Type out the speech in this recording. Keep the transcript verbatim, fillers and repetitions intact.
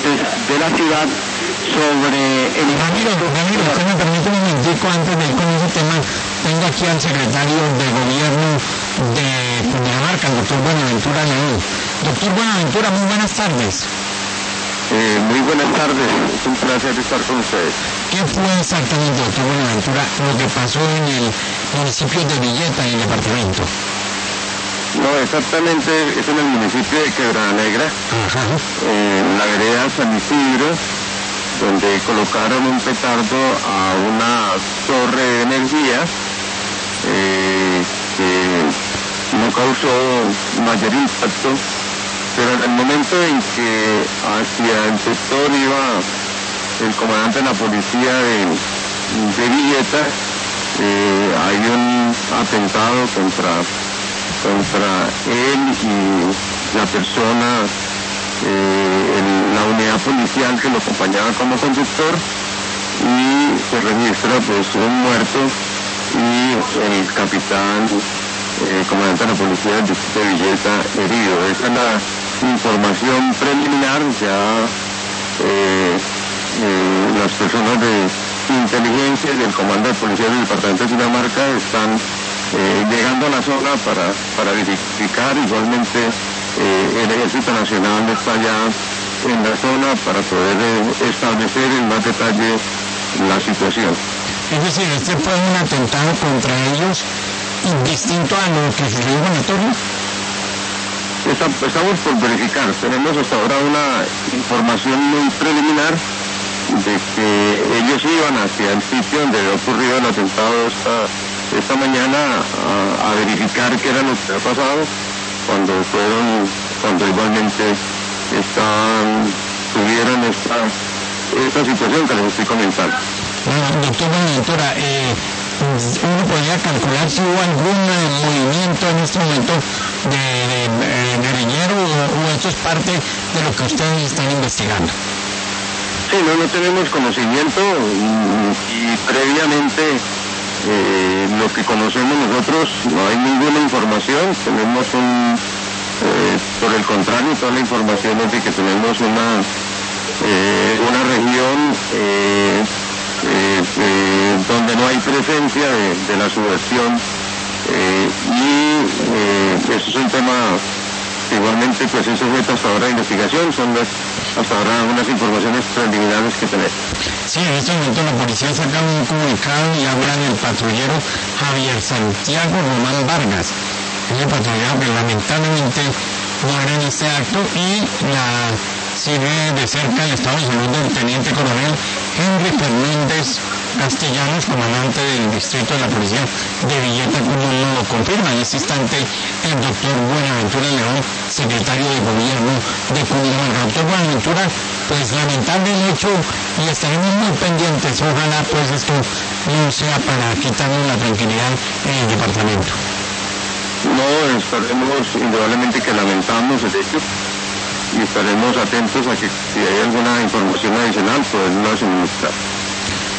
habitantes de la ciudad sobre el... Ramiro, Ramiro, usted me permite un momentico antes de ir con ese tema. Tengo aquí al secretario de Gobierno de Cundinamarca, el doctor Buenaventura León. Doctor Buenaventura, muy buenas tardes. Eh, muy buenas tardes, es un placer estar con ustedes. ¿Qué fue exactamente, doctor Buenaventura, lo que pasó en el municipio de Villeta, en el departamento? No, exactamente, es en el municipio de Quebrada Negra, Ajá. en la vereda San Isidro, donde colocaron un petardo a una torre de energía eh, que no causó mayor impacto, pero en el momento en que hacia el sector iba el comandante de la policía de, de Villeta, eh, hay un atentado contra, contra él y la persona, eh, en la unidad policial que lo acompañaba como conductor, y se registra pues un muerto y el capitán, eh, comandante de la policía del distrito de Villeta, herido. Esa es la información preliminar. Ya eh, eh, las personas de inteligencia y del comando de policía del departamento de Cundinamarca están eh, llegando a la zona para, para verificar. Igualmente eh, el Ejército Nacional está ya en la zona para poder eh, establecer en más detalle la situación. Es decir, este fue un atentado contra ellos distinto a lo que sucedió con la torre. Estamos por verificar, tenemos hasta ahora una información muy preliminar de que ellos iban hacia el sitio donde había ocurrido el atentado esta, esta mañana a, a verificar qué era lo que había pasado cuando fueron, cuando igualmente estaban, tuvieron esta, esta situación que les estoy comentando. Bueno, doctor Buenaventura, eh, uno podría calcular si hubo algún eh, movimiento en este momento de, de, de guerrillero o, o esto es parte de lo que ustedes están investigando. Sí, no, no tenemos conocimiento y, y previamente eh, lo que conocemos nosotros no hay ninguna información. Tenemos un, eh, por el contrario, toda la información es de que tenemos una, eh, una región eh, Eh, eh, donde no hay presencia de, de la subversión eh, y eh, eso es un tema que igualmente pues es sujeto hasta ahora de investigación, son las, hasta ahora unas informaciones preliminares que tenemos. Sí, en este momento la policía saca un comunicado y habla del patrullero Javier Santiago Román Vargas, es el patrullero que lamentablemente muere en este acto, y la sigue de cerca el estado de salud del teniente coronel Henry Fernández Castellanos, comandante del distrito de la policía de Villeta, como no lo confirma en este instante el doctor Buenaventura León, secretario de Gobierno de Cundinamarca. Doctor Buenaventura, pues lamentable el hecho y estaremos muy pendientes. Ojalá pues esto no sea para quitarnos la tranquilidad en el departamento. No, estaremos indudablemente que lamentamos el hecho y estaremos atentos a que si hay alguna información adicional, pues no suministrar.